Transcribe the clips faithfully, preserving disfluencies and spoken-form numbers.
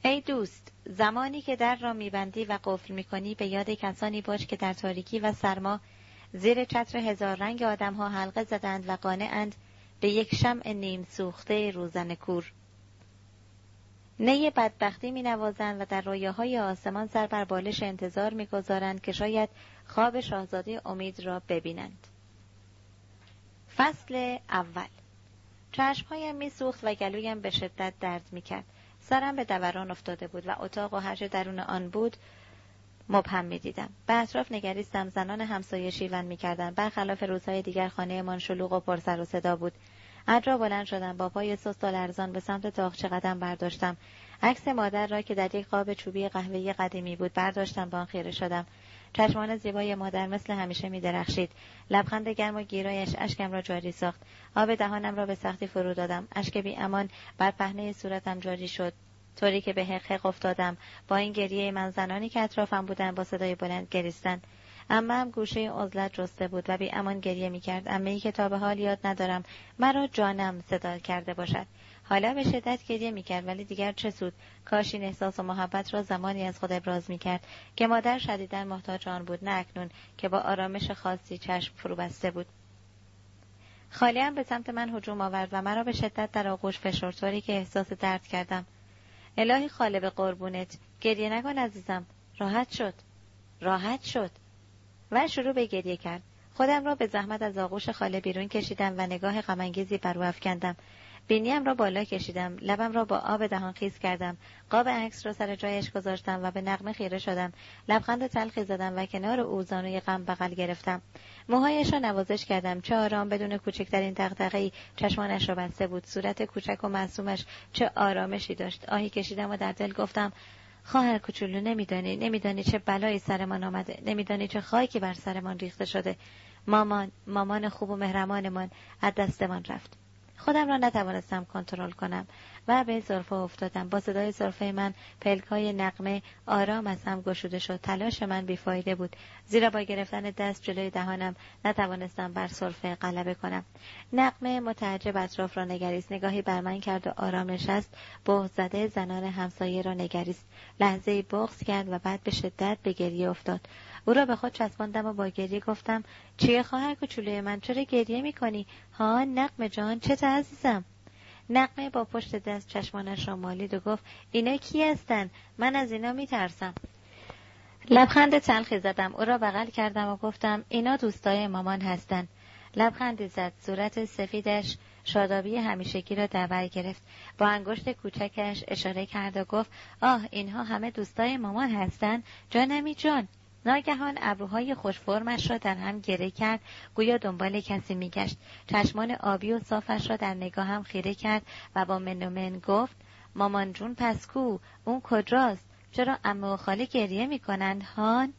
ای دوست، زمانی که در را میبندی و قفل میکنی به یاد کسانی باش که در تاریکی و سرما زیر چتر هزار رنگ آدمها حلقه زدند و قانع‌اند به یک شمع نیم سوخته روزن کور. نی بدبختی می نوازند و در رویاهای آسمان سر بر بالش انتظار می گذارند که شاید خواب شاهزاده امید را ببینند. فصل اول. چشمهایم می سوخت و گلویم به شدت درد می کرد. سرم به دوران افتاده بود و اتاق و هرچه درون آن بود مبهم می دیدم. به اطراف نگریستم. زنان همسایه شیون می کردند. برخلاف روزهای دیگر خانه من شلوغ و پر سر و صدا بود. از را بلند شدم. با پای سست و لرزان به سمت تاقچه قدم برداشتم. عکس مادر را که در یک قاب چوبی قهوه‌ای قدیمی بود برداشتم. به آن خیره شدم. چشمان زیبای مادر مثل همیشه می درخشید. لبخند گرم و گیرایش اشکم را جاری ساخت. آب دهانم را به سختی فرو دادم. اشک بی امان بر پهنه صورتم جاری شد، طوری که به حق حق افتادم. با این گریه من زنانی که اطرافم بودند با صدای بلند گریستند. عمه‌ام گوشه عزلت جسته بود و بی امان گریه می کرد. عمه‌ای که تا به حال یاد ندارم مرا جانم صدا کرده باشد. حالا به شدت گریه می کرد، ولی دیگر چه سود؟ کاش این احساس و محبت را زمانی از خود ابراز می کرد که مادر شدیداً محتاج آن بود، نه اکنون که با آرامش خاصی چشم فرو بسته بود. خاله‌ام به سمت من هجوم آورد و مرا به شدت در آغوش فشرد، طوری که احساس درد کردم. الهی خاله به قربونت، گریه نکن عزیزم. راحت شد. راحت شد. و شروع به گریه کرد. خودم را به زحمت از آغوش خاله بیرون کشیدم و نگاه غم‌انگیزی بر او افکندم. بینیم را بالا کشیدم، لبم را با آب دهان خیس کردم، قاب عکس را سر جایش گذاشتم و به نغمه خیره شدم. لبخند تلخی زدم و کنار او زانوی غم بغل گرفتم. موهایش را نوازش کردم. چه آرام، بدون کوچکترین دغدغه‌ای چشمانش را بسته بود. صورت کوچک و معصومش چه آرامشی داشت. آهی کشیدم و در دل گفتم: خواهر کوچولو، نمیدانی نمیدانی چه بلایی سرمان آمده، نمیدانی چه خاکی بر سرمان ریخته شده. مامان مامان خوب و مهربانمان از دستمان رفت. خودم را نتوانستم کنترل کنم و به سرفه افتادم. با صدای سرفه من پلکای نغمه آرام از هم گشوده شد. تلاش من بیفایده بود، زیرا با گرفتن دست جلوی دهانم نتوانستم بر سرفه غلبه کنم. نغمه متعجب اطراف را نگریست، نگاهی بر من کرد و آرام نشست. بغض زده زنان همسایه را نگریست، لحظه‌ای بغض کرد و بعد به شدت به گریه افتاد. او را به خود چسباندم و با گریه گفتم: چیه خواهر کوچولوی من، چرا گریه میکنی؟ ها نغمه جان، چته عزیزم؟ نغمه با پشت دست چشمانش را مالید و گفت: اینا کی هستن؟ من از اینا میترسم. لبخند تلخی زدم. او را بغل کردم و گفتم: اینا دوستای مامان هستن. لبخندی زد. صورت سفیدش شادابی همیشگی را در بر گرفت. با انگشت کوچکش اشاره کرد و گفت: آه، اینها همه دوستای مامان هستن؟ جانمی جان. ناگهان ابروهای خوش فرمش را در هم گره کرد، گویا دنبال کسی میگشت. چشمان آبی و صافش را در نگاهم خیره کرد و با من و من گفت: مامان جون پس کو؟ اون کجاست؟ چرا عمه و خاله گریه میکنند هان؟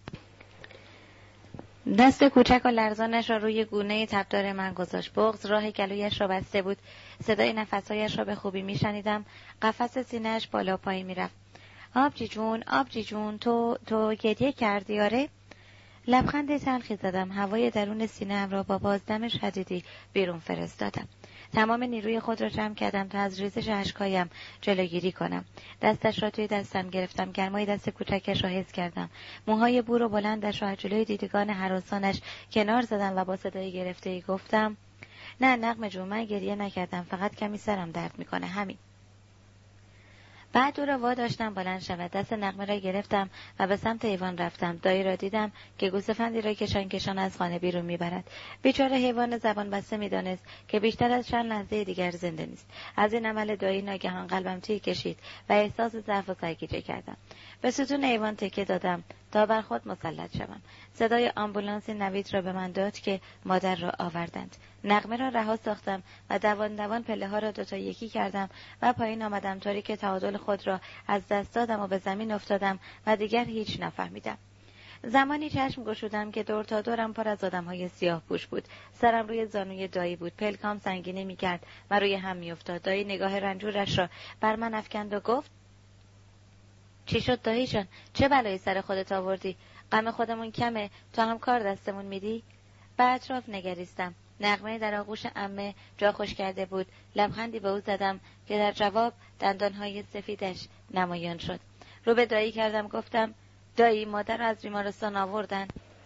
دست کوچک و لرزانش را روی گونه تبدار من گذاشت. بغض راه گلویش را بسته بود. صدای نفسهایش را به خوبی میشنیدم. قفس سینه‌اش بالا پایین میرفت. آبجی جون، آبجی جون، تو تو گریه کردی آره؟ لبخند تلخی زدم. هوای درون سینه‌ام را با بازدم شدیدی بیرون فرستادم. تمام نیروی خود را جمع کردم تا از ریزش اشک‌هایم جلوگیری کنم. دستش را توی دستم گرفتم. گرمای دست کوچکش را حس کردم. موهای بور و بلندش را از جلوی دیدگان هراسانش کنار زدم و با صدای گرفته‌ای گفتم: نه نغمه جون، من گریه نکردم، فقط کمی سرم درد میکنه، همین. بعد او را واداشتم بلند شود. دست نغمه را گرفتم و به سمت ایوان رفتم. دایی را دیدم که گوسفندی را کشان کشان از خانه بیرون میبرد. بیچاره حیوان زبان بسته میدانست که بیشتر از چند لحظه دیگر زنده نیست. از این عمل دایی ناگهان قلبم تیر کشید و احساس ضعف و سرگیجه کردم. به ستون ایوان تکیه دادم تا بر خود مسلط شوم. صدای آمبولانس نوید را به من داد که مادر را آوردند. نغمه را رها ساختم و دوان دوان پله ها را دوتا یکی کردم و پایین آمدم، طوری که تعادل خود را از دست دادم و به زمین افتادم و دیگر هیچ نفهمیدم. زمانی چشم گشودم که دور تا دورم پر از آدم‌های سیاه پوش بود. سرم روی زانوی دایی بود. پلکام سنگینی می‌کرد و روی هم می‌افتاد. دایی نگاه رنجورش را بر من افکند و گفت: چی شد دایی جان؟ چه بلایی سر خودت آوردی؟ غم خودمون کمه، تو هم کار دستمون میدی؟ به اطراف نگریستم. نغمه در آغوش عمه جا خوش کرده بود. لبخندی به او زدم که در جواب دندانهای سفیدش نمایان شد. رو به دایی کردم، گفتم دایی مادر رو از بیمارستان آوردن.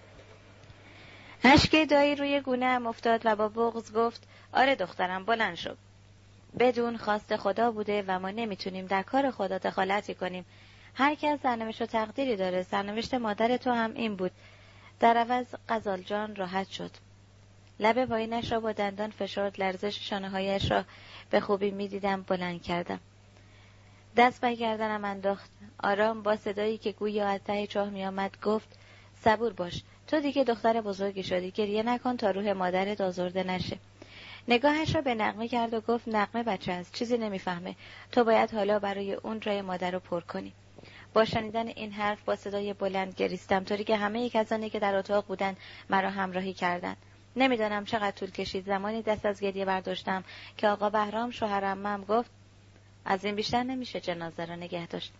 اشک دایی روی گونه‌ام افتاد و با بغض گفت آره دخترم بلند شو. بدون خواست خدا بوده و ما نمیتونیم در کار خدا دخالتی کنیم. هر کس سرنوشت و تقدیری داره. سرنوشت مادر تو هم این بود. در عوض غزال جان راحت شد. لب پایینش را با دندان فشرد. لرزش شانه‌هایش را به خوبی می‌دیدم. بلند کردم. دست به گردنم انداخت. آرام با صدایی که گویا از ته چاه می‌آمد گفت صبور باش. تو دیگه دختر بزرگی شدی. گریه نکن تا روح مادرت آزرده نشه. نگاهش را به نغمه کرد و گفت نغمه بچه است، چیزی نمیفهمه. تو باید حالا برای اون جای مادر رو پر کنی. با شنیدن این حرف با صدای بلند گریستم، طوری که همه کسانی که در اتاق بودند مرا همراهی کردند. نمیدانم چقدر طول کشید. زمانی دست از گریه برداشتم که آقا بهرام شوهر عمم گفت از این بیشتر نمیشه جنازه را نگه داشت.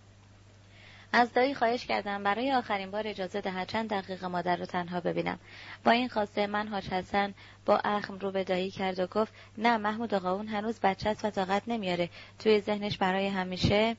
از دایی خواهش کردم برای آخرین بار اجازه دهد چند دقیقه مادر رو تنها ببینم. با این خواسته من حاج حسن با اخم رو به دایی کرد و گفت نه محمود آقا اون هنوز بچه است و طاقت نمیاره. توی ذهنش برای همیشه.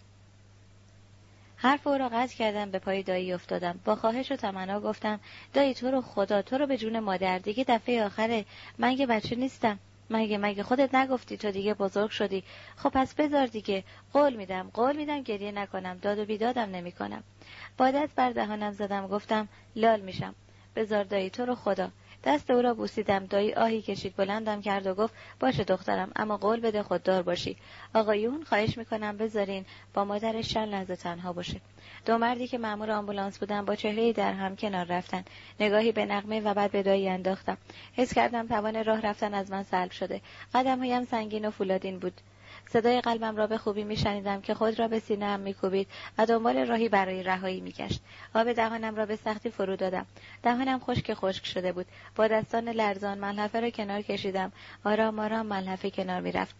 حرف او را قطع کردم. به پای دایی افتادم. با خواهش و تمنا گفتم دایی تو رو خدا، تو رو به جون مادر، دیگه دفعه آخره. من که بچه نیستم. مگه مگه خودت نگفتی تو دیگه بزرگ شدی؟ خب پس بذار دیگه. قول میدم قول میدم گریه نکنم، داد و بیدادم نمیکنم. با دست بر دهانم زدم. گفتم لال میشم. بذار دایی تو رو خدا. دست او را بوسیدم. دایی آهی کشید، بلندم کرد و گفت باشه دخترم، اما قول بده خوددار باشی. آقایون خواهش میکنم بذارین با مادرش چند لحظه تنها باشه. دو مردی که مأمور آمبولانس بودن با چهره‌ای در هم کنار رفتن. نگاهی به نغمه و بعد به دایی انداختم. حس کردم توان راه رفتن از من سلب شده. قدم‌هایم سنگین و فولادین بود. صدای قلبم را به خوبی میشنیدم که خود را به سینه‌ام میکوبید و دنبال راهی برای رهایی میگشت. آب دهانم را به سختی فرو دادم. دهانم خشک خشک شده بود. با دستان لرزان ملحفه را کنار کشیدم. آرام آرام ملحفه کنار میرفت.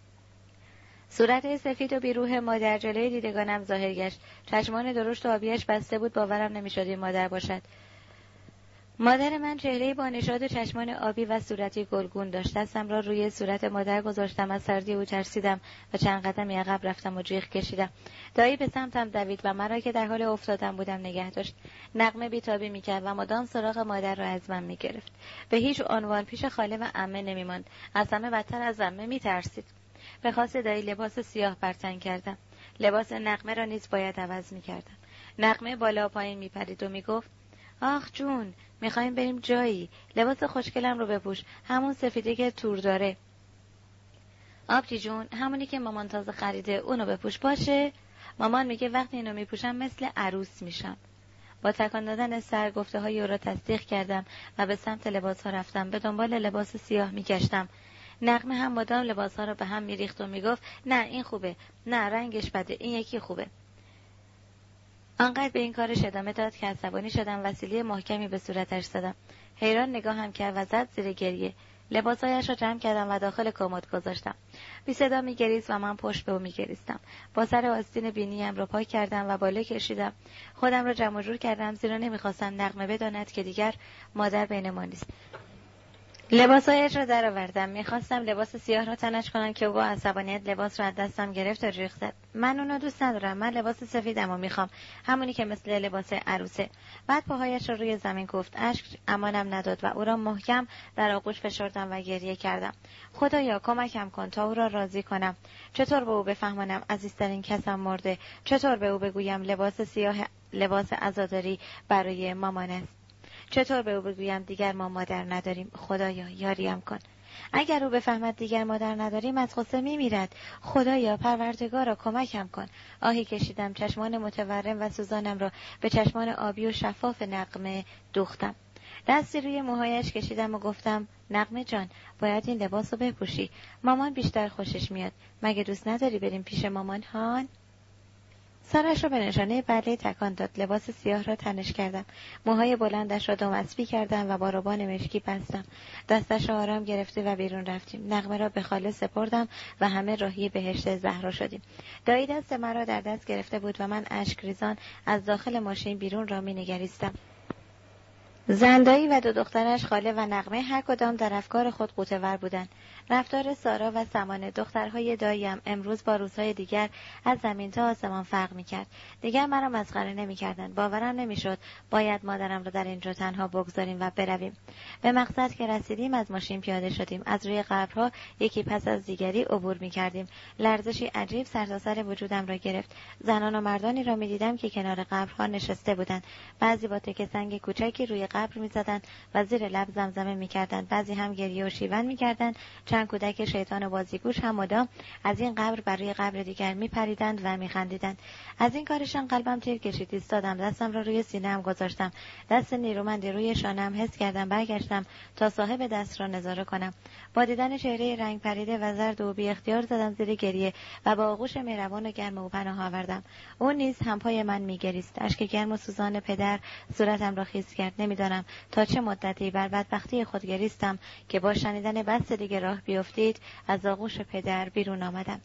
صورت سفید و بیروح مادر جلوی دیدگانم ظاهر گشت. چشمان درشت و آبیش بسته بود. باورم نمیشد این مادر باشد. مادر من چهره‌ای با نشاط و چشمان آبی و صورتی گلگون داشت. دستم را روی صورت مادر گذاشتم. از سردی او ترسیدم و چند قدمی عقب رفتم و جیغ کشیدم. دایی به سمتم دوید و مرا که در حال افتادن بودم نگه داشت. نغمه بیتابی میکرد و مدام سراغ مادر را از من میگرفت. به هیچ عنوان پیش خاله و عمه نمیماند. از همه بدتر از عمه میترسید. به خواست دایی لباس سیاه بر تن کردم. لباس نغمه را نیز باید عوض میکردم. نغمه بالا پایین میپرید و میگفت آخ جون، میخوایم بریم جایی. لباس خوشگلم رو بپوش، همون سفیدی که تور داره. آبجی جون، همونی که مامان تازه خریده، اونو بپوش باشه. مامان میگه وقتی اینو میپوشم مثل عروس میشم. با تکان دادن سر گفته های او را تصدیق کردم و به سمت لباس ها رفتم. به دنبال لباس سیاه میگشتم. نغمه هم مدام لباس ها را به هم میریخت و میگفت نه این خوبه، نه رنگش بده، این یکی خوبه. آنقدر به این کارش ادامه داد که عصبانی شدم. وسیله محکمی به صورتش زدم. حیران نگاهم کرد و زد زیر گریه. لباسایش را جمع کردم و داخل کمد گذاشتم. بی صدا میگریست و من پشت به او میگریستم. با سر آستین بینیم را پاک کردم و بالا کشیدم. خودم را جمع و جور کردم، زیرا نمیخواستم نغمه بداند که دیگر مادر بین ما نیست. لباسایش را درآوردم. میخواستم لباس سیاه را تنش کنم که او با عصبانیت لباس را از دستم گرفت و جیغ زد. من اونو دوست ندارم. من لباس سفیدم و میخوام، همونی که مثل لباس عروسه. بعد پاهایش را روی زمین کوفت. اشک امانم نداد و او را محکم در آغوش فشردم و گریه کردم. خدایا کمکم کن تا او را راضی کنم. چطور به او بفهمانم عزیزترین کسم مرده؟ چطور به او بگویم لباس سیاه لباس عزاداری برای مامان است؟ چطور به او بگویم دیگر ما مادر نداریم؟ خدایا یاریم کن. اگر او بفهمد دیگر مادر نداریم از غصه میمیرد. خدایا پروردگارا کمکم کن. آهی کشیدم. چشمان متورم و سوزانم را به چشمان آبی و شفاف نغمه دوختم. دستی روی موهایش کشیدم و گفتم نغمه جان، باید این لباس رو بپوشی. مامان بیشتر خوشش میاد. مگه دوست نداری بریم پیش مامان هان؟ سرش را به نشانه بله تکان داد. لباس سیاه را تنش کردم. موهای بلندش را دومسبی کردم و با روبان مشکی بستم. دستش را آرام گرفته و بیرون رفتیم. نغمه را به خاله سپردم و همه راهی بهشت زهرا شدیم. دایی دست مرا در دست گرفته بود و من اشک ریزان از داخل ماشین بیرون را می نگریستم. زندایی و دو دخترش خاله و نغمه هر کدام در افکار خود غوطه‌ور بودند. رفتار سارا و سمانه دخترهای داییم امروز با روزهای دیگر از زمین تا آسمان فرق می‌کرد. دیگر مرا مسخره نمی‌کردند. باورم نمی‌شد باید مادرم را در اینجا تنها بگذاریم و برویم. به مقصد که رسیدیم از ماشین پیاده شدیم. از روی قبرها یکی پس از دیگری عبور می‌کردیم. لرزشی عجیب سرتاسر وجودم را گرفت. زنان و مردانی را می‌دیدم که کنار قبرها نشسته بودند. بعضی با تکه سنگ کوچکی روی قبر می‌زدند و زیر لب زمزمه می‌کردند. بعضی هم گریه و شیون می‌کردند. چند کودک شیطان و بازیگوش هم مدام از این قبر برای قبر دیگر می‌پریدند و می‌خندیدند. از این کارشان قلبم تیر کشید. ایستادم، دستم را روی سینه‌ام گذاشتم. دست نیرومندی روی شانه‌ام حس کردم. برگشتم تا صاحب دست را نظاره کنم. با دیدن چهره رنگ پریده و زرد و بی اختیار زدم زیر گریه و با آغوش مهربان و گرم او پناه آوردم. او نیز همپای من می‌گریست. اشک گرم و سوزان پدر صورتم را خیس کرد. نمی‌دانم تا چه مدتی بر بدبختی خود گریستم که با شنیدن بس دیگه راه بیفتید از آغوش پدر بیرون آمدم.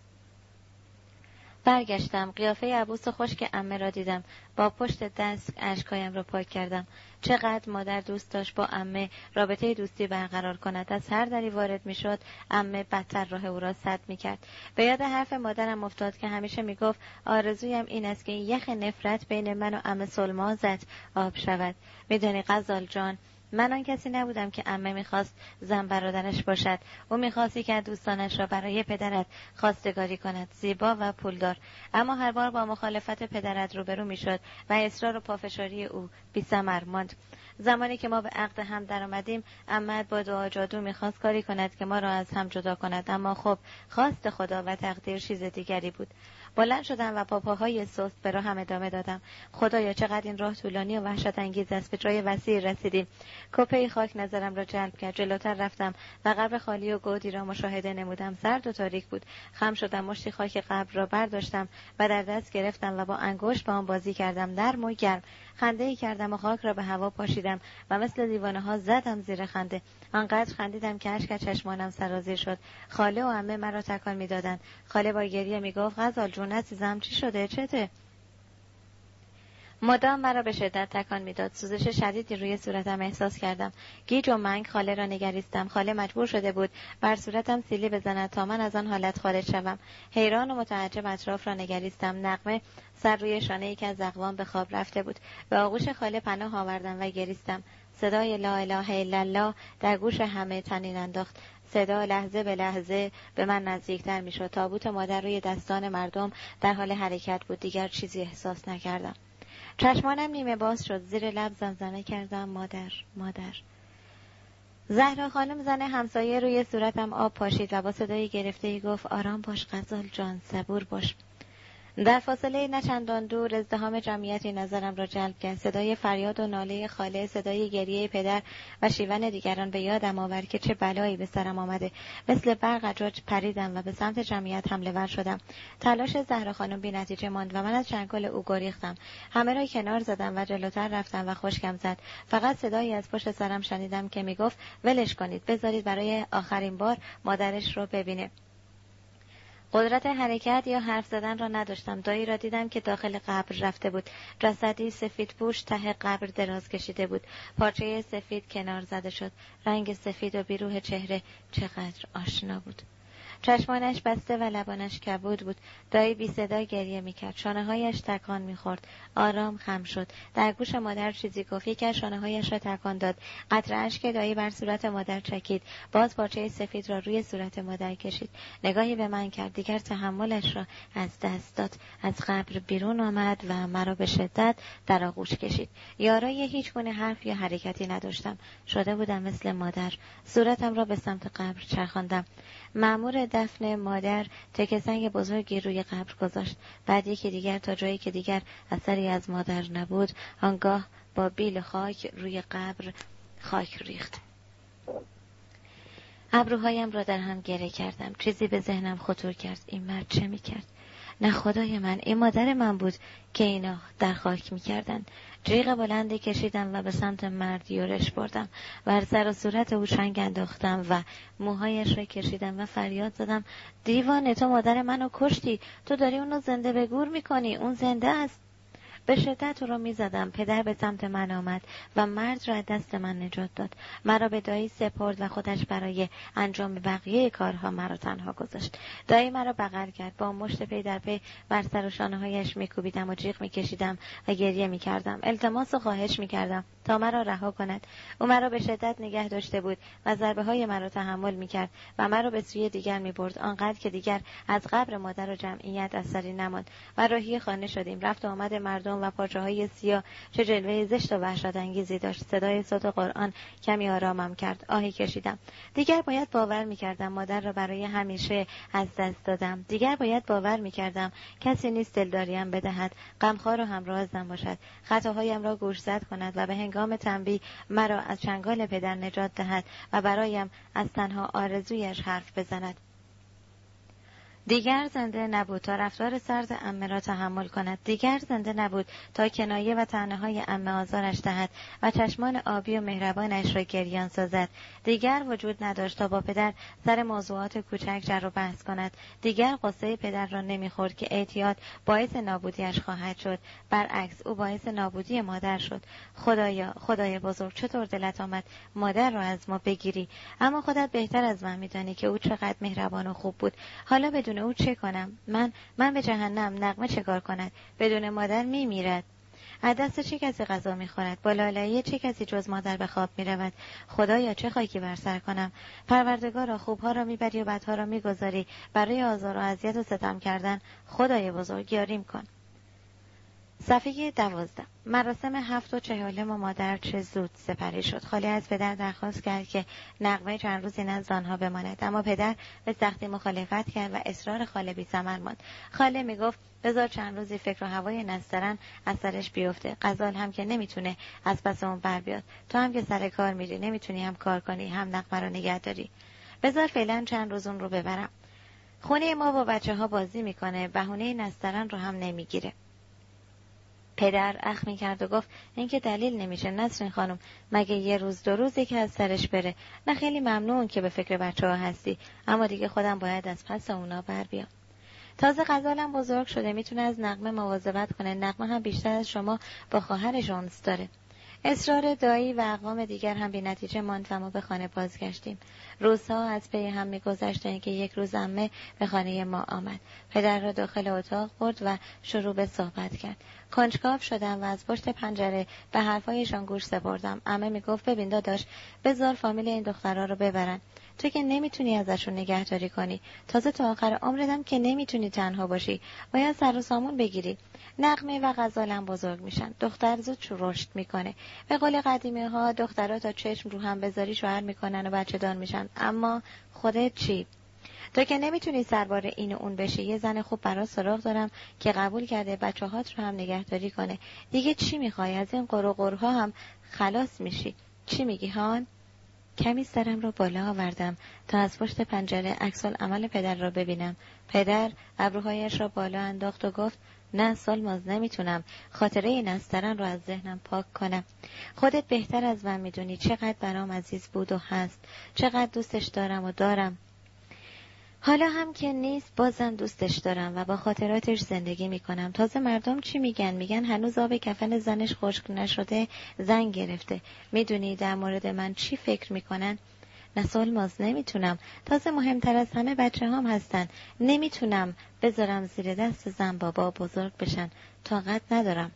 برگشتم. قیافه عبوس خشک عمه را دیدم. با پشت دست اشکایم را پاک کردم. چقدر مادر دوست داشت با عمه رابطه دوستی برقرار کند. از هر دری وارد میشد عمه بدتر راه او را سد میکرد. به یاد حرف مادرم افتاد که همیشه میگفت آرزویم این است که یخ نفرت بین من و عمه سلمازت آب شود. میدانی غزال جان، من آن کسی نبودم که عمه میخواست زن برادرش باشد. او میخواستی که دوستانش را برای پدرت خواستگاری کند، زیبا و پولدار. اما هر بار با مخالفت پدرت روبرو میشد و اصرار و پافشاری او بی‌ثمر ماند. زمانی که ما به عقد هم در آمدیم عمه با دعا جادو میخواست کاری کند که ما را از هم جدا کند، اما خب خواست خدا و تقدیر چیز دیگری بود. بلند شدم و با پاهای سست به راهم ادامه دادم. خدایا چقدر این راه طولانی و وحشت انگیز است. به جای وسیع رسیدیم. کوپه خاک نظرم را جلب کرد. جلوتر رفتم و قبر خالی و گودی را مشاهده نمودم. سرد و تاریک بود. خم شدم، مشتی خاک قبر را برداشتم و در دست گرفتم و با انگشت با آن بازی کردم. نرم و گرم خنده‌ای کردم و خاک را به هوا پاشیدم و مثل دیوانه‌ها زدم زیر خنده. آنقدر خندیدم که اشک از چشمانم سرازیر شد. خاله و عمه مرا تکان می‌دادند. خاله با گریه میگفت غزال جون عزیزم چی شده؟ چته؟ مدام مرا به شدت تکان میداد. سوزش شدیدی روی صورتم احساس کردم. گیج و منگ خاله را نگریستم. خاله مجبور شده بود بر صورتم سیلی بزند تا من از آن حالت خارج شوم. حیران و متعجب اطراف را نگریستم. نغمه سر روی شانه‌ای که از اقوام به خواب رفته بود. به آغوش خاله پناه آوردم و گریستم. صدای لا اله الا الله در گوش همه طنین انداخت. صدا لحظه به لحظه به من نزدیکتر میشد. تابوت مادر روی دستان مردم در حال حرکت بود. دیگر چیزی احساس نکردم. چشمانم نیمه باز شد. زیر لب زمزمه کردم مادر مادر. زهرا خانم زن همسایه روی صورتم آب پاشید و با صدای گرفته‌ای گفت آرام باش غزال جان، صبور باش. در فاصله نچندان دور ازدحام جمعیتی نظرم را جلب کرد. صدای فریاد و ناله خاله، صدای گریه پدر و شیون دیگران به یادم آورد که چه بلایی به سرم آمده. مثل برق از جا پریدم و به سمت جمعیت حمله ور شدم. تلاش زهرا خانم بی نتیجه ماند و من از چنگال او گریختم. همه را کنار زدم و جلوتر رفتم و خشکم زد. فقط صدایی از پشت سرم شنیدم که میگفت ولش کنید، بذارید برای آخرین بار مادرش رو ببینه. قدرت حرکت یا حرف زدن را نداشتم. دایی را دیدم که داخل قبر رفته بود. جسدی سفید پوش ته قبر دراز کشیده بود. پارچه سفید کنار زده شد. رنگ سفید و بیروح چهره چقدر آشنا بود. چشمانش بسته و لبانش کبود بود. دایی بی صدا گریه میکرد. شانه‌هایش تکان میخورد. آرام خم شد. در گوش مادر چیزی گفت. یکی از شانه‌هایش را تکان داد. قطره اشک دایی بر صورت مادر چکید. باز پارچه سفید را روی صورت مادر کشید. نگاهی به من کرد. دیگر تحملش را از دست داد. از قبر بیرون آمد و مرا به شدت در آغوش کشید. یارای هیچ گونه حرف یا حرکتی نداشتم. شده بودم مثل مادر. صورتم را به سمت قبر چرخاندم. مأمور دفن مادر تکه سنگ بزرگی روی قبر گذاشت. بعد یکی دیگر تا جایی که دیگر اثری از مادر نبود، آنگاه با بیل خاک روی قبر خاک ریخت. ابروهایم را در هم گره کردم. چیزی به ذهنم خطور کرد. این مرد چه میکرد؟ نه خدای من، این مادر من بود که اینا در خاک میکردن. جیغ بلندی کشیدم و به سمت مرد یورش بردم. بر سر و صورت او چنگ انداختم و موهایش را کشیدم و فریاد زدم دیوانه، تو مادر منو کشتی. تو داری اونو زنده به گور میکنی. اون زنده است. به شدت او را می‌زدم. پدر به سمت من آمد و مرد را دست من نجات داد. مرا به دایی سپرد و خودش برای انجام بقیه کارها مرا تنها گذاشت. دایی مرا بغل کرد. با مشت پی در پی بر سر و شانه‌هایش می‌کوبیدم و جیغ می‌کشیدم و گریه می‌کردم. التماس و خواهش می‌کردم تا مرا رها کند. او مرا به شدت نگه داشته بود و ضربه‌های مرا تحمل می‌کرد و مرا به سوی دیگر می‌برد، آنقدر که دیگر از قبر مادر و جمعیت اثری نماند. و راهی خانه شدیم. رفت و آمد مردم و پارچه‌های سیاه چه جلوه زشت و وحشت‌انگیزی داشت. صدای صوت قرآن کمی آرامم کرد. آهی کشیدم. دیگر باید باور می‌کردم مادر را برای همیشه از دست دادم. دیگر باید باور می‌کردم کسی نیست دلداریم بدهد، غمخوار و همراه‌ام باشد، خطاهایم را گوشزد کند و به هنگام تنبیه مرا از چنگال پدر نجات دهد و برایم از تنها آرزویش حرف بزند. دیگر زنده نبود تا رفتار سرد عمه را تحمل کند. دیگر زنده نبود تا کنایه و طعنه‌های عمه آزارش دهد و چشمان آبی و مهربانش را گریان سازد. دیگر وجود نداشت تا با پدر سر موضوعات کوچک جر و بحث کند. دیگر غصه پدر را نمیخورد که اعتیاد باعث نابودیش خواهد شد. برعکس او باعث نابودی مادر شد. خدایا، خدای بزرگ، چطور دلت آمد مادر را از ما بگیری؟ اما خودت بهتر از من میدانی که او چقدر مهربان و خوب بود. حالا بدون او چه کنم؟ من من به جهنم. نغمه چه کار کند؟ بدون مادر میمیرد. از دست چه کسی غذا میخورد؟ با لالایی چه کسی جز مادر به خواب میرود؟ خدایا چه خاکی بر سر کنم؟ پروردگارا، خوبها را میبری و بدها را میگذاری برای آزار و اذیت و ستم کردن. خدای بزرگ یاریم کن. صفحه دوازده. مراسم هفت و چهارم و مادر چه زود سپری شد. خاله از پدر درخواست کرد که نغمه چند روزی نزد آنها بماند، اما پدر به سختی مخالفت کرد و اصرار خاله بی ثمر ماند. خاله میگفت بذار چند روزی فکر و هوای نسترن از سرش بیفته. غزال هم که نمیتونه از پس اون بر بیاد. تو هم که سر کار میری نمیتونی هم کار کنی هم نغمه رو نگه داری. بذار فعلا چند روز اون رو ببرم. خونه ما با بچه ها بازی میکنه، بهونه نسترن رو هم نمیگیره. پدر اخ می کرد و گفت این که دلیل نمیشه نسرین خانم، مگه یه روز دو روزی که از سرش بره. نه خیلی ممنون که به فکر بچه ها هستی، اما دیگه خودم باید از پس اونا بر بیام. تازه غزالم بزرگ شده، میتونه از نغمه مواظبت کنه. نغمه هم بیشتر از شما با خواهرش انس داره. اصرار دایی و اقوام دیگر هم بی نتیجه ماند و ما به خانه بازگشتیم. روزها از پی هم می‌گذشت که یک روز عمه به خانه ما آمد. پدر را داخل اتاق برد و شروع به صحبت کرد. کنجکاو شدم و از پشت پنجره به حرفایشان گوش سپردم. عمه میگفت ببین داداش، بذار فامیل این دخترها رو ببرن. تو که نمیتونی ازشون نگهداری کنی. تازه تا آخر عمرت که نمیتونی تنها باشی. باید سر و سامون بگیری. نغمه و غزالم بزرگ میشن. دختر زود رشد میکنه. به قول قدیمی ها دخترها تا چشم رو هم بذاری شوهر میکنن و بچه دار میشن. اما خودت چی؟ تو که نمیتونی سربار این و اون بشی. یه زن خوب برات سراغ دارم که قبول کرده بچه هات رو هم نگهداری کنه. دیگه چی میخوای؟ از این قروقرها هم خلاص میشی. چی میگی هان؟ کمی سرم رو بالا آوردم تا از پشت پنجره عکس‌العمل پدر را ببینم. پدر ابروهایش را بالا انداخت و گفت نه سالماز، نمیتونم خاطره نسترن رو از ذهنم پاک کنم. خودت بهتر از من میدونی چقدر برام عزیز بود و هست، چقدر دوستش دارم و دارم. حالا هم که نیست بازم دوستش دارم و با خاطراتش زندگی میکنم. تازه مردم چی میگن؟ میگن هنوز آب کفن زنش خشک نشده، زن گرفته. میدونی در مورد من چی فکر میکنن؟ نه سالماز، نمیتونم. تازه مهمتر از همه بچه هم هستن. نمیتونم بذارم زیر دست زن بابا بزرگ بشن. طاقت ندارم.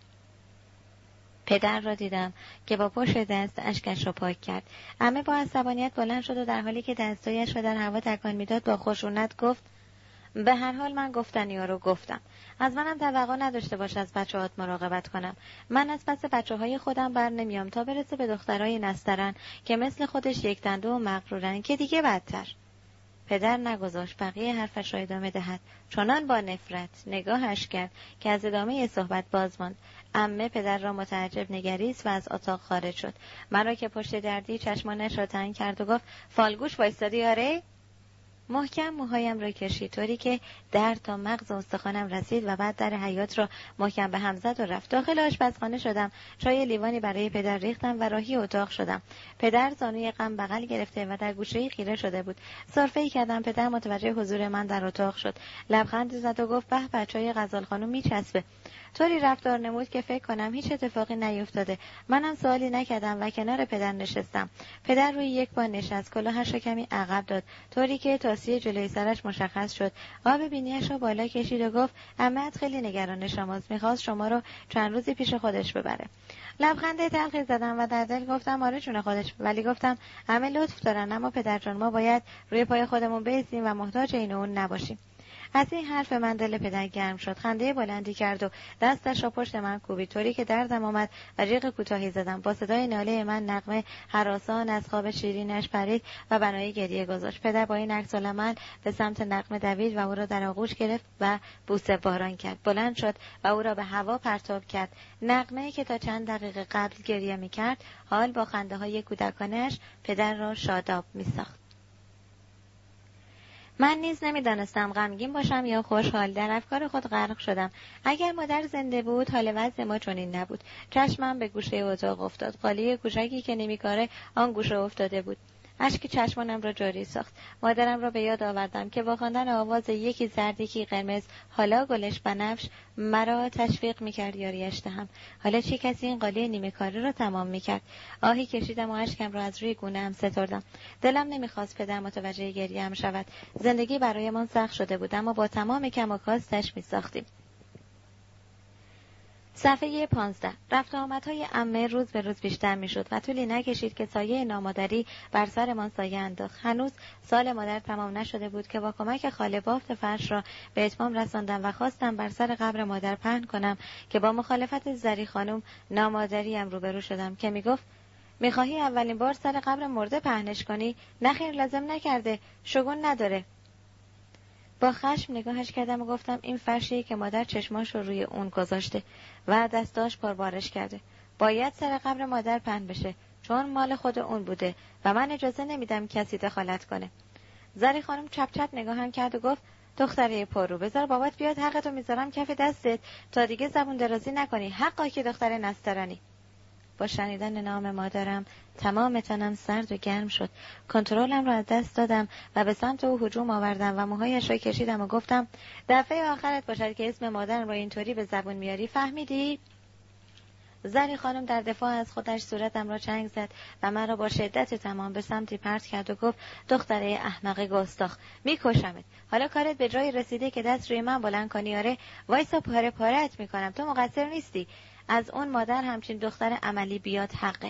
پدر را دیدم که با پشت دست اشکش را پاک کرد. عمه با عصبانیت بلند شد و در حالی که دستایش را در هوا تکان میداد با خشونت گفت به هر حال من گفتنیا رو گفتم. از منم توقع نداشته باش از بچه‌هات مراقبت کنم. من از پس بچه‌های خودم بر نمیام تا برسه به دخترای نسترن که مثل خودش یک دنده و مغرورن که دیگه بدتر. پدر نگذاشت بقیه حرفش را ادامه دهد. چنان با نفرت نگاهش کرد که از ادامه صحبت باز ماند. عمه پدر را متعجب نگریست و از اتاق خارج شد. مرا که پشت دردی چشمانش را تنگ کرد و گفت فالگوش وایستادی آره؟ محکم موهایم را کشید طوری که درد تا مغز استخوانم رسید و بعد در حیاط را محکم به هم زد و رفت. داخل آشپزخانه شدم، چای لیوانی برای پدر ریختم و راهی اتاق شدم. پدر زانوی غم بغل گرفته و در گوشه‌ای خیره شده بود. سرفه‌ای کردم. پدر متوجه حضور من در اتاق شد. لبخند زد و گفت به بچه‌های غزال خانم میچسبه. طوری رفتار نمود که فکر کنم هیچ اتفاقی نیفتاده. منم سوالی نکردم و کنار پدر نشستم. پدر روی یک بار نشست، کلاهش را کمی عقب داد طوری که تاسی جلوی سرش مشخص شد. آب بینیش را بالا کشید و گفت عمه‌ات خیلی نگران شماست، میخواست شما رو چند روزی پیش خودش ببره. لبخند تلخی زدم و در دل گفتم آره جون خودش، ولی گفتم همه لطف دارن، اما پدر جان ما باید روی پای خودمون بایستیم و محتاج این و اون نباشیم. از این حرف من دل پدر گرم شد. خنده بلندی کرد و دستش را پشت من کوبید طوری که دردم آمد و جیغ کوتاهی زدم. با صدای ناله من نغمه هراسان از خواب شیرینش پرید و بنای گریه گذاشت. پدر با این عکس العمل به سمت نغمه دوید و او را در آغوش گرفت و بوسه باران کرد. بلند شد و او را به هوا پرتاب کرد. نغمه که تا چند دقیقه قبل گریه می‌کرد، حال با خنده های کودکانش پدر را شاداب می‌ساخت. من نیز نمیدانستم غمگین باشم یا خوشحال. در افکار خود غرق شدم. اگر مادر زنده بود حال وضع ما چنین نبود. چشمم به گوشه اتاق افتاد. قالی کوچکی که نمیکاره آن گوشه افتاده بود. اشک چشمانم را جاری ساخت. مادرم را به یاد آوردم که با خواندن آواز یکی زرد یکی قرمز حالا گلش بنفش مرا تشویق میکرد یاریش دهم. حالا چه کسی این قالی نیمه کاره را تمام میکرد؟ آهی کشیدم و اشکم را از روی گونه‌ام ستردم. دلم نمیخواست پدر متوجه گریه‌ام شود. زندگی برایمان سخت شده بود، اما با تمام کم و کاستش میساختیم. صفحه پانزده. رفت و آمدهای عمه روز به روز بیشتر میشد و طولی نکشید که سایه نامادری بر سرمان سایه انداخت. هنوز سال مادر تمام نشده بود که با کمک خاله بافت فرش را به اتمام رساندم و خواستم بر سر قبر مادر پهن کنم که با مخالفت زری خانم نامادریم روبرو شدم که میگفت میخواهی اولین بار سر قبر مرده پهنش کنی؟ نخیر، لازم نکرده، شگون نداره. با خشم نگاهش کردم و گفتم این فرشیه که مادر چشماش رو روی اون گذاشته و دستاش پربارش کرده. باید سر قبر مادر پهن بشه چون مال خود اون بوده و من اجازه نمیدم کسی دخالت کنه. زری خانم چپ چپ نگاهم کرد و گفت دختره پررو، بذار بابات بیاد، حقتو میذارم کف دستت تا دیگه زبون درازی نکنی. حقا که دختر نسترانی. با شنیدن نام مادرم تمام تنم سرد و گرم شد. کنترلم را از دست دادم و به سمت او هجوم آوردم و موهایش را کشیدم و گفتم دفعه آخرت باشد که اسم مادرم را اینطوری به زبون میاری، فهمیدی؟ زری خانم در دفاع از خودش صورتم را چنگ زد و من را با شدت تمام به سمتی پرت کرد و گفت دختره احمق گستاخ، میکشمت. حالا کارت به جایی رسیده که دست روی من بلند کنی؟ آره، وایسا پاره پاره‌ات میکنم. تو مقصر نیستی. از اون مادر همچین دختر عملی بیاد حقه.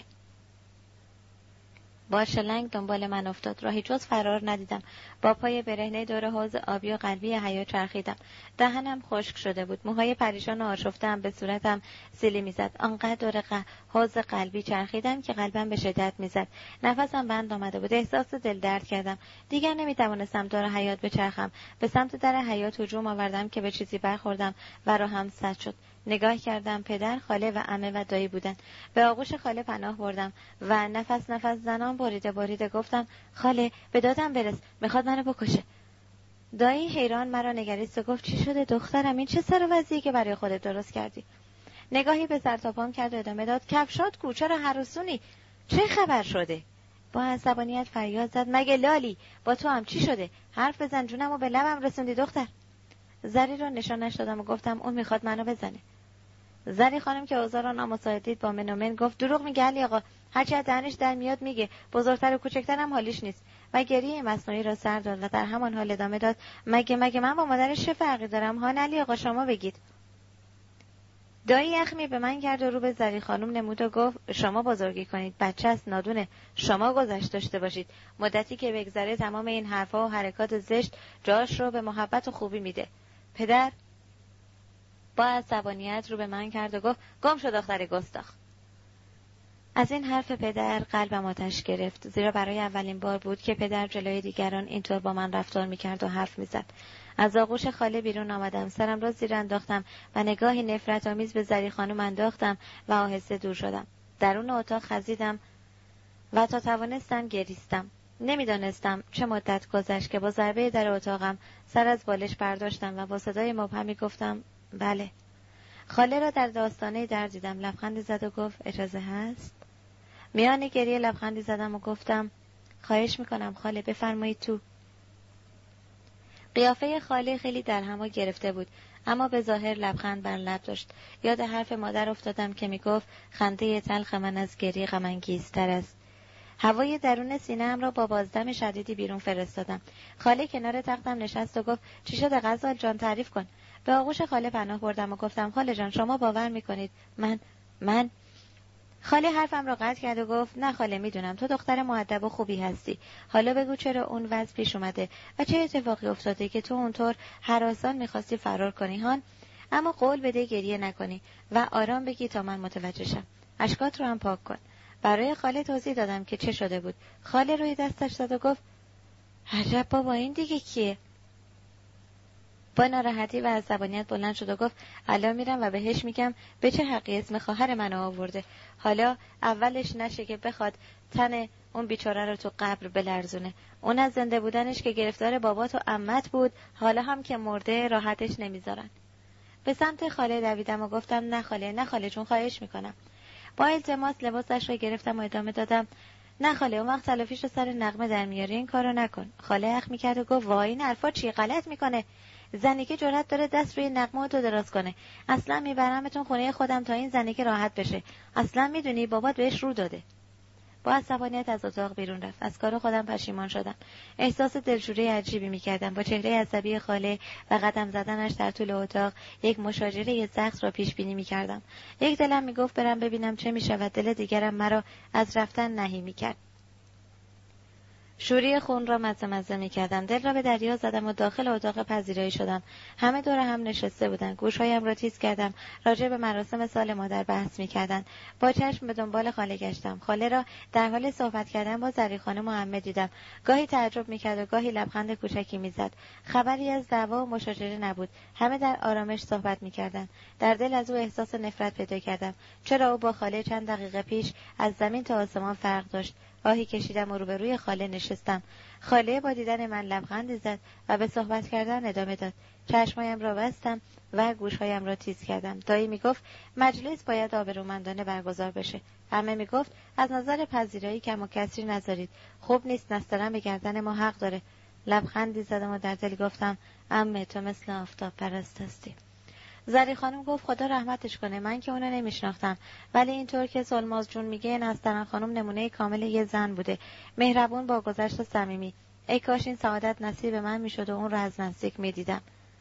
با شلنگ دنبال من افتاد. راهی جز فرار ندیدم. با پای برهنه دور حوض آبی و قلبی حیا چرخیدم. دهنم خشک شده بود. موهای پریشان و آشفته‌ام به صورتم سیلی میزد. آنقدر دور ق... حوض قلبی چرخیدم که قلبم به شدت میزد. نفسم بند آمده بود. احساس دل درد کردم. دیگر نمیتوانستم دور حیاط بچرخم. به سمت در حیاط هجوم آوردم که به چیزی برخوردم و راهم سد شد. نگاه کردم. پدر، خاله و عمه و دایی بودن. به آغوش خاله پناه بردم و نفس نفس زنان بریده بریده گفتم خاله به دادم برس، میخواد منو بکشه. دایی حیران مرا نگریست و گفت چی شده دخترم؟ این چه سر و وضعی که برای خودت درست کردی؟ نگاهی به سر تا پام کرد و ادامه داد کفشات کو؟ چرا هراسونی؟ چه خبر شده؟ با عصبانیت فریاد زد مگه لالی؟ با تو هم چی شده؟ حرف بزن، جونمو به لبم رسوندی دختر. زری رو نشانش دادم و گفتم اون میخواد منو بزنه. زری خانم که اوضاع را نامساعد دید با من و من گفت دروغ میگه علی آقا، هرچی از دهنش در میاد میگه، بزرگتر و کوچکتر هم حالیش نیست. و گریه مصنوعی را سر داد و در همان حال ادامه داد مگه مگه من با مادرش چه فرقی دارم؟ ها علی آقا شما بگید. دایی یخمی به من کرد و رو به زری خانم نمود و گفت شما بزرگی کنید، بچه است، نادونه، شما گذشت داشته باشید. مدتی که بگذره تمام این حرفا و حرکات زشت جاش رو به محبت و خوبی میده. پدر با عصبانیت رو به من کرد و گفت گم شو دختر گستاخ. از این حرف پدر قلبم آتش گرفت، زیرا برای اولین بار بود که پدر جلوی دیگران اینطور با من رفتار میکرد و حرف میزد. از آغوش خاله بیرون آمدم، سرم را زیر انداختم و نگاهی نفرت آمیز به زری خانم انداختم و آهسته دور شدم. درون اتاق خزیدم و تا توانستم گریستم. نمیدانستم چه مدت گذشت که با ضربه در اتاقم سر از بالش برداشتم و با صدای مبهمی گفتم بله. خاله را در داستانه در دیدم. لبخندی زد و گفت اجازه هست؟ میان گریه لبخندی زدم و گفتم خواهش میکنم خاله، بفرمایید تو. قیافه خاله خیلی در هم گرفته بود، اما به ظاهر لبخند بر لب داشت. یاد حرف مادر افتادم که میگفت خنده تلخ من از گریه غم انگیزتر است. هوای درون سینه‌ام را با بازدم شدیدی بیرون فرستادم. خاله کنار تختم نشست و گفت چی شده غزال جان، تعریف کن. به آغوش خاله پناه بردم و گفتم خاله جان، شما باور میکنید من من خاله حرفم را قطع کرد و گفت نه خاله، میدونم تو دختر مؤدب و خوبی هستی. حالا بگو چرا اون وضع پیش اومده و چه اتفاقی افتاده که تو اونطور هراسان میخواستی فرار کنی هان؟ اما قول بده گریه نکنی و آرام بگی تا من متوجه شم. اشکات رو هم پاک کن. برای خاله توضیح دادم که چه شده بود. خاله روی دستش زد و گفت عجب بابا، این دیگه کیه؟ با ناراحتی و عصبانیت بلند شد و گفت الان میرم و بهش میگم به چه حقی اسم خواهر منو آورده. حالا اولش نشه که بخواد تن اون بیچاره رو تو قبر بلرزونه. اون از زنده بودنش که گرفتار بابات و عمت بود، حالا هم که مرده راحتش نمیذارن. به سمت خاله دویدم و گفتم نه خاله، نه خاله جون، خواهش میکنم. با التماس لباسش رو گرفتم و ادامه دادم نه خاله، اون وقت تلافیش رو سر نغمه در میاری، این کارو نکن. خاله اخ میکرد و گفت وای این حرفا چی غلط میکنه؟ زنی که جرأت داره دست روی نغمه تو دراز کنه. اصلا میبرمتون خونه خودم تا این زنی که راحت بشه. اصلا میدونی بابات بهش رو داده. با عصبانیت از اتاق بیرون رفت. از کار خودم پشیمان شدم. احساس دلشوره عجیبی میکردم. با چهره عصبی خاله و قدم زدنش در طول اتاق یک مشاجره سخت را پیش بینی میکردم. یک دلم میگفت برم ببینم چه میشود، دل دیگرم مرا از رفتن نهی میکرد. شوری خون را مزه مزه می کردم. دل را به دریا زدم و داخل اتاق پذیرایی شدم. همه دور هم نشسته بودند. گوشهایم را تیز کردم. راجع به مراسم سال مادر بحث می کردند. با چشم به دنبال خاله گشتم. خاله را در حال صحبت کردن با زری خانم محمد دیدم. گاهی تعجب می کرد و گاهی لبخند کوچکی می زد. خبری از دعوا و مشاجره نبود. همه در آرامش صحبت می کردند. در دل از او احساس نفرت پیدا کردم. چرا او با خاله چند دقیقه پیش از زمین تا آسمان فرق داشت؟ آهی کشیدم و روبروی خاله نشستم. خاله با دیدن من لبخند زد و به صحبت کردن ادامه داد. چشمایم را بستم و گوشهایم را تیز کردم. دایی میگفت مجلس باید آبرومندانه برگزار بشه. همه میگفت از نظر پذیرایی کم و کسری نذارید. خوب نیست، نسترن به گردن ما حق داره. لبخندی زدم و در دل گفتم عمه تو مثل آفتاب پرست هستی. زری خانم گفت خدا رحمتش کنه، من که اونو نمیشناختم، ولی اینطور که سلماز جون میگه نسترن خانم نمونه کامل یه زن بوده، مهربون، با گذشت صمیمی. ای کاش این سعادت نصیب من میشد و اون رو از نزدیک میدیدم.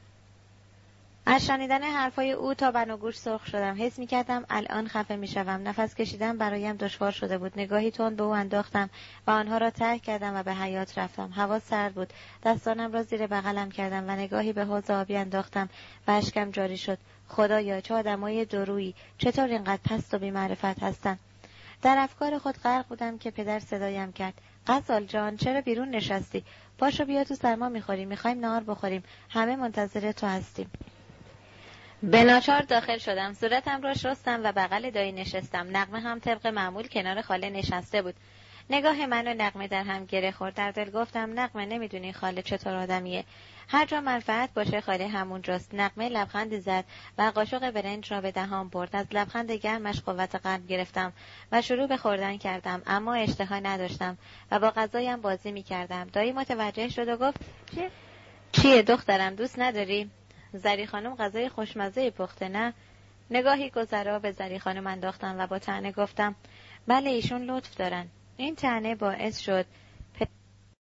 از شنیدن حرفای او تا بن و گوش سرخ شدم. حس میکردم الان خفه میشوم. نفس کشیدن برایم دشوار شده بود. نگاهی تند به او انداختم و آنها را ترک کردم و به حیاط رفتم. هوا سرد بود. دستانم را زیر بغلم کردم و نگاهی به حوض آبی انداختم و اشکم جاری شد. خدایا چه آدمای دورویی، چطور اینقدر پست و بی‌معرفت هستن. در افکار خود غرق بودم که پدر صدایم کرد. غزال جان چرا بیرون نشستی؟ پاشو بیا تو، سرما میخوریم، میخوایم نهار بخوریم، همه منتظر تو هستیم. به ناچار داخل شدم. صورتم را شستم و بغل دایی نشستم. نغمه هم طبق معمول کنار خاله نشسته بود. نگاه من و نغمه در هم گره خورد. در دل گفتم نغمه نمیدونی خاله چطور آدمیه. هر جا منفعت باشه خاله همونجاست. نغمه لبخندی زد و قاشق برنج را به دهان برد. از لبخند گرمش قوت قلب گرفتم و شروع به خوردن کردم، اما اشتها نداشتم و با غذایم بازی میکردم. دایی متوجه شد و گفت چیه؟ چیه دخترم، دوست نداری؟ زری خانم غذای خوشمزه پخته نه؟ نگاهی گذرا به زری خانم انداختم و با طعنه گفتم بله ایشون لطف دارن. این طعنه باعث شد